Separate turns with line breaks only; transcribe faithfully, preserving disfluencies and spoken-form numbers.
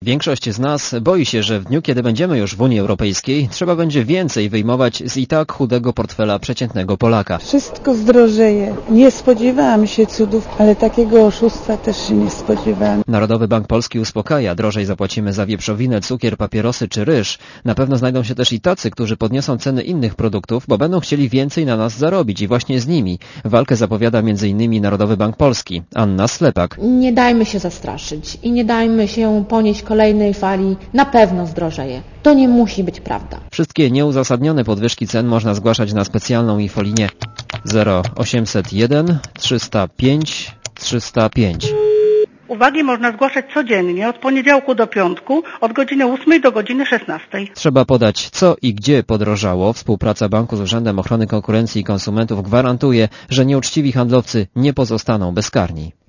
Większość z nas boi się, że w dniu, kiedy będziemy już w Unii Europejskiej, trzeba będzie więcej wyjmować z i tak chudego portfela przeciętnego Polaka.
Wszystko zdrożeje. Nie spodziewałam się cudów, ale takiego oszustwa też się nie spodziewałam.
Narodowy Bank Polski uspokaja, drożej zapłacimy za wieprzowinę, cukier, papierosy czy ryż. Na pewno znajdą się też i tacy, którzy podniosą ceny innych produktów, bo będą chcieli więcej na nas zarobić i właśnie z nimi walkę zapowiada między innymi Narodowy Bank Polski. Anna Slepak.
Nie dajmy się zastraszyć i nie dajmy się ponieść kolejnej fali. Na pewno zdrożeje. To nie musi być prawda.
Wszystkie nieuzasadnione podwyżki cen można zgłaszać na specjalną infolinię zero osiemset jeden trzysta pięć trzysta pięć.
Uwagi można zgłaszać codziennie od poniedziałku do piątku od godziny ósmej do godziny szesnastej.
Trzeba podać, co i gdzie podrożało. Współpraca banku z Urzędem Ochrony Konkurencji i Konsumentów gwarantuje, że nieuczciwi handlowcy nie pozostaną bezkarni.